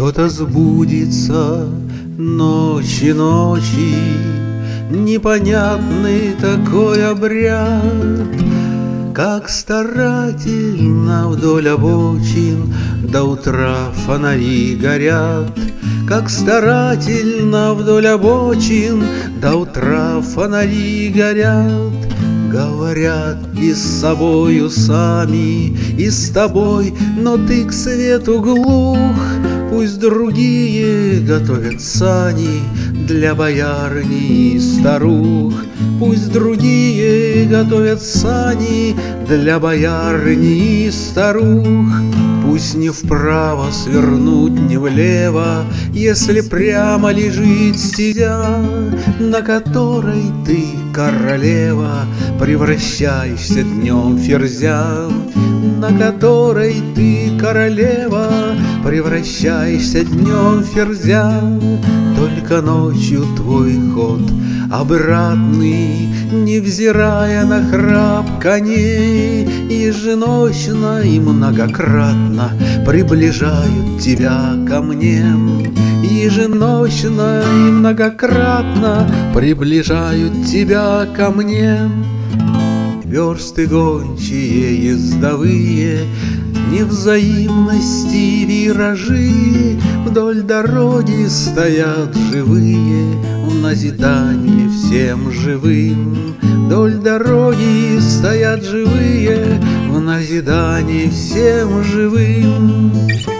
Что-то сбудется ночи, непонятный такой обряд, как старательно вдоль обочин до утра фонари горят, как старательно вдоль обочин до утра фонари горят. Говорят и с собою сами, и с тобой, но ты к свету глух. Пусть другие готовят сани для боярни и старух. Пусть другие готовят сани для боярни и старух. Пусть не вправо свернуть, не влево, если прямо лежит стезя, на которой ты, королева, превращаешься днем в ферзя, на которой ты, королева, превращаешься днем в ферзя. Только ночью твой ход обратный, невзирая на храп коней, еженочно и многократно приближают тебя ко мне. Еженочно и многократно приближают тебя ко мне. Версты гончие ездовые, невзаимности виражи, вдоль дороги стоят живые в назидание всем живым. Вдоль дороги стоят живые в назидание всем живым.